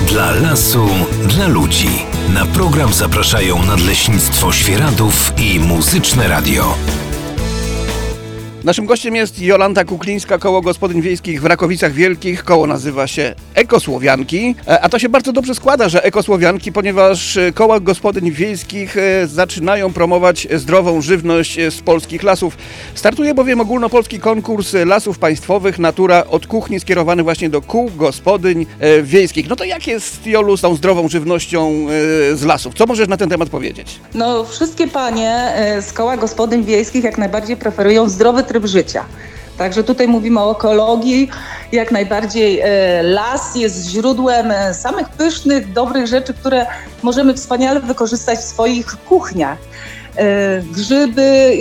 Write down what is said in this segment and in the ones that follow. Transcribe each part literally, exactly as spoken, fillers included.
Dla lasu, dla ludzi. Na program zapraszają Nadleśnictwo Świeradów i Muzyczne Radio. Naszym gościem jest Jolanta Kuklińska, Koło Gospodyń Wiejskich w Rakowicach Wielkich. Koło nazywa się Ekosłowianki, a to się bardzo dobrze składa, że Ekosłowianki, ponieważ koła gospodyń wiejskich zaczynają promować zdrową żywność z polskich lasów. Startuje bowiem ogólnopolski konkurs lasów państwowych Natura od kuchni, skierowany właśnie do kół gospodyń wiejskich. No to jak jest, Jolu, z tą zdrową żywnością z lasów? Co możesz na ten temat powiedzieć? No, wszystkie panie z Koła Gospodyń Wiejskich jak najbardziej preferują zdrowy tryb życia. Także tutaj mówimy o ekologii. Jak najbardziej las jest źródłem samych pysznych, dobrych rzeczy, które możemy wspaniale wykorzystać w swoich kuchniach. Grzyby,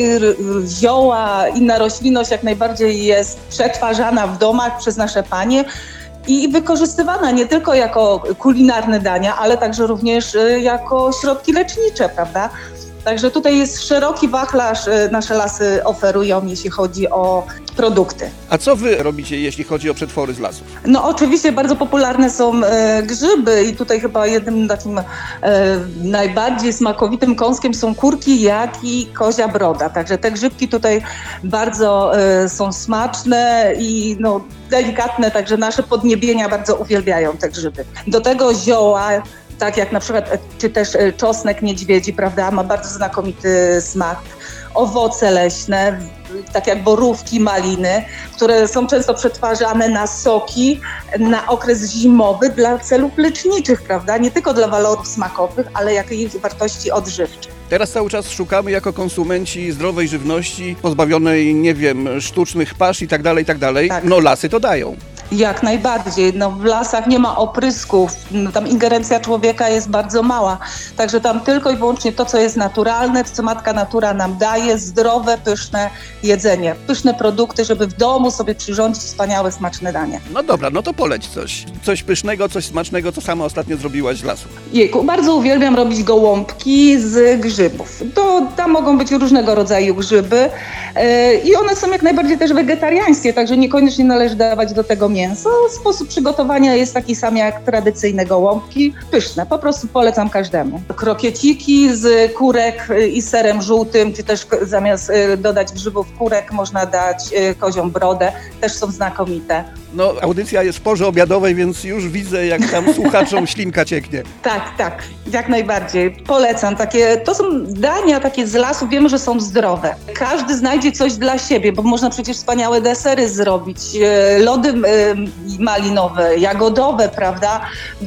zioła, inna roślinność jak najbardziej jest przetwarzana w domach przez nasze panie i wykorzystywana nie tylko jako kulinarne dania, ale także również jako środki lecznicze, prawda? Także tutaj jest szeroki wachlarz, nasze lasy oferują, jeśli chodzi o produkty. A co wy robicie, jeśli chodzi o przetwory z lasów? No oczywiście bardzo popularne są e, grzyby i tutaj chyba jednym takim e, najbardziej smakowitym kąskiem są kurki, jak i kozia broda. Także te grzybki tutaj bardzo e, są smaczne i no, delikatne, także nasze podniebienia bardzo uwielbiają te grzyby. Do tego zioła, tak jak na przykład, czy też czosnek niedźwiedzi, prawda, ma bardzo znakomity smak. Owoce leśne, tak jak borówki, maliny, które są często przetwarzane na soki na okres zimowy dla celów leczniczych, prawda, nie tylko dla walorów smakowych, ale jakiejś wartości odżywczej. Teraz cały czas szukamy jako konsumenci zdrowej żywności, pozbawionej, nie wiem, sztucznych pasz i tak dalej, i tak dalej. Tak. No lasy to dają. Jak najbardziej. No, w lasach nie ma oprysków, no, tam ingerencja człowieka jest bardzo mała. Także tam tylko i wyłącznie to, co jest naturalne, co matka natura nam daje, zdrowe, pyszne jedzenie, pyszne produkty, żeby w domu sobie przyrządzić wspaniałe, smaczne dania. No dobra, no to poleć coś. Coś pysznego, coś smacznego, co sama ostatnio zrobiłaś z lasu. Jejku, bardzo uwielbiam robić gołąbki z grzybów. To, tam mogą być różnego rodzaju grzyby yy, i one są jak najbardziej też wegetariańskie, także niekoniecznie należy dawać do tego mięso. Sposób przygotowania jest taki sam jak tradycyjne gołąbki. Pyszne, po prostu polecam każdemu. Krokieciki z kurek i serem żółtym, czy też zamiast dodać grzybów kurek można dać kozią brodę, też są znakomite. No, audycja jest w porze obiadowej, więc już widzę, jak tam słuchaczom ślinka cieknie. Tak, tak, jak najbardziej. Polecam. Takie, to są dania takie z lasu, wiemy, że są zdrowe. Każdy znajdzie coś dla siebie, bo można przecież wspaniałe desery zrobić, lody malinowe, jagodowe, prawda,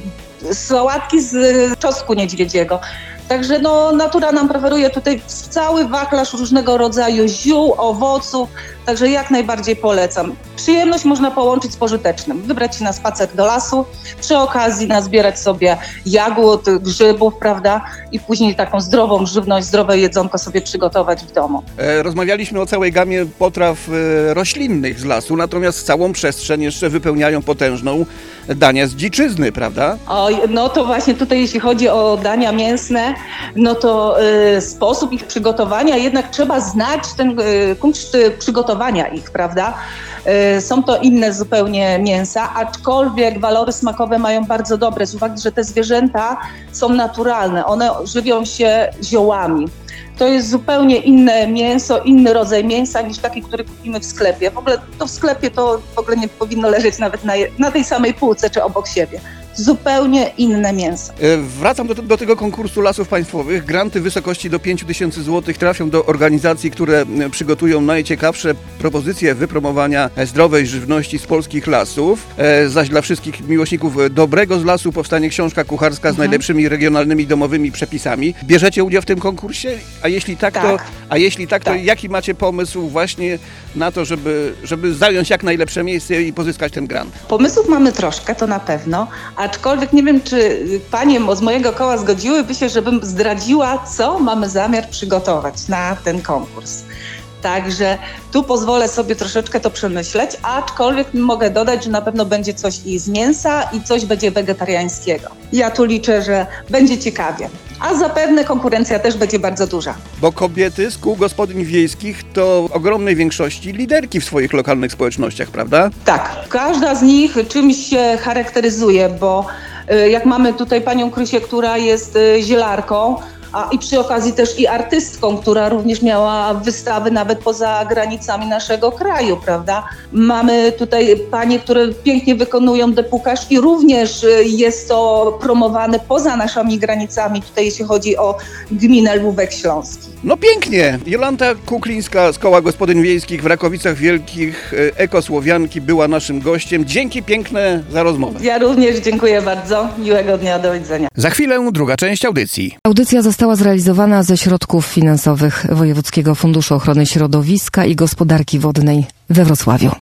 sałatki z czosnku niedźwiedziego. Także no, natura nam preferuje tutaj cały wachlarz różnego rodzaju ziół, owoców, także jak najbardziej polecam. Przyjemność można połączyć z pożytecznym. Wybrać się na spacer do lasu, przy okazji nazbierać sobie jagód, grzybów, prawda, i później taką zdrową żywność, zdrowe jedzonko sobie przygotować w domu. E, rozmawialiśmy o całej gamie potraw e, roślinnych z lasu, natomiast całą przestrzeń jeszcze wypełniają potężną dania z dziczyzny, prawda? Oj, no to właśnie tutaj jeśli chodzi o dania mięsne, no to y, sposób ich przygotowania, jednak trzeba znać ten y, kunszt przygotowania ich, prawda? Y, są to inne zupełnie mięsa, aczkolwiek walory smakowe mają bardzo dobre, z uwagi, że te zwierzęta są naturalne, one żywią się ziołami. To jest zupełnie inne mięso, inny rodzaj mięsa niż taki, który kupimy w sklepie. W ogóle to w sklepie to w ogóle nie powinno leżeć nawet na, na tej samej półce czy obok siebie. Zupełnie inne mięso. E, wracam do, do tego konkursu Lasów Państwowych. Granty w wysokości do pięć tysięcy złotych trafią do organizacji, które przygotują najciekawsze propozycje wypromowania zdrowej żywności z polskich lasów. E, zaś dla wszystkich miłośników dobrego z lasu powstanie książka kucharska mhm. z najlepszymi regionalnymi domowymi przepisami. Bierzecie udział w tym konkursie? A jeśli tak, tak. to, a jeśli tak, tak, to jaki macie pomysł właśnie na to, żeby, żeby zająć jak najlepsze miejsce i pozyskać ten grant? Pomysłów mamy troszkę, to na pewno. Aczkolwiek nie wiem, czy panie z mojego koła zgodziłyby się, żebym zdradziła, co mamy zamiar przygotować na ten konkurs. Także tu pozwolę sobie troszeczkę to przemyśleć, aczkolwiek mogę dodać, że na pewno będzie coś i z mięsa i coś będzie wegetariańskiego. Ja tu liczę, że będzie ciekawie. A zapewne konkurencja też będzie bardzo duża. Bo kobiety z kół gospodyń wiejskich to w ogromnej większości liderki w swoich lokalnych społecznościach, prawda? Tak, każda z nich czymś się charakteryzuje, bo jak mamy tutaj panią Krysię, która jest zielarką, a i przy okazji też i artystką, która również miała wystawy nawet poza granicami naszego kraju, prawda? Mamy tutaj panie, które pięknie wykonują depukaż i również jest to promowane poza naszymi granicami, tutaj jeśli chodzi o gminę Lwówek Śląski. No pięknie. Jolanta Kuklińska z Koła Gospodyń Wiejskich w Rakowicach Wielkich, ekosłowianki, była naszym gościem. Dzięki piękne za rozmowę. Ja również dziękuję bardzo. Miłego dnia, do widzenia. Za chwilę druga część audycji. Audycja została zrealizowana ze środków finansowych Wojewódzkiego Funduszu Ochrony Środowiska i Gospodarki Wodnej we Wrocławiu.